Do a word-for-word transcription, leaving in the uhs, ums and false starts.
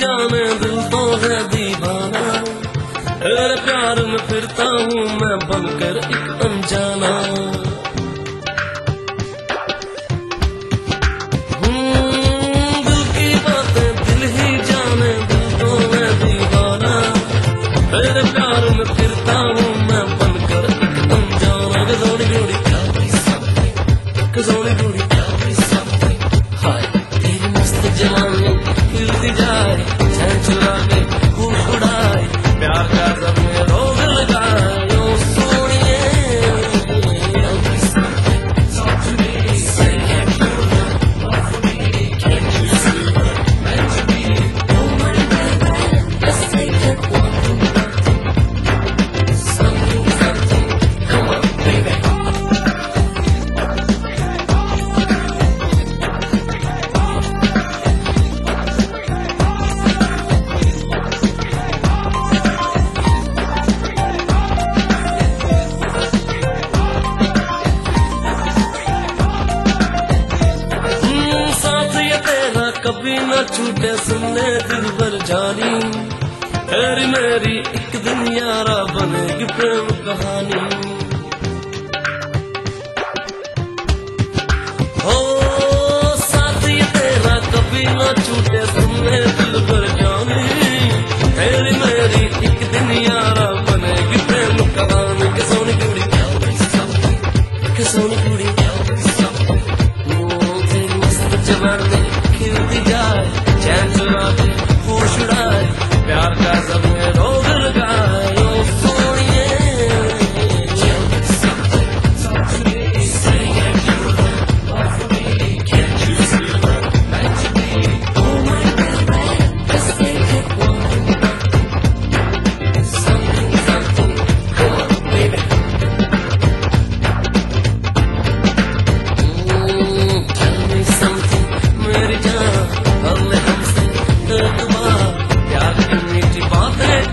जाने दिल तो है दीवाना, तेरे प्यार में फिरता हूँ मैं बनकर एक अनजाना। दिल की बातें दिल ही जाने, दिल तो है दीवाना, तेरे प्यार में फिरता हूँ मैं बनकर एक अनजाना। गजोनी गुड़ी गजोनी गुड़ी हाय तेरी मस्त जवानी हिलती जाए, चैन चुरा के होश उड़ाए, प्यार का जब में रोग लगाए। ओ सोनिए कभी न छूटे सुनने दिल भर जानी, तेरी मेरी एक दिन यारा बनेगी प्रेम कहानी। हो साथ ये तेरा कभी न छूटे सुनने दिल भर जानी, तेरी मेरी एक दिन यारा बनेगी प्रेम कहानी। के सोनी कुड़ी के सोनी कुड़ी तेरी मस्त जवानी खिलती जाए, चैन चुरा के होश उड़ाए, प्यार का सब में रोग लगाए। ओ सोनिए प्यार की मीठी बातें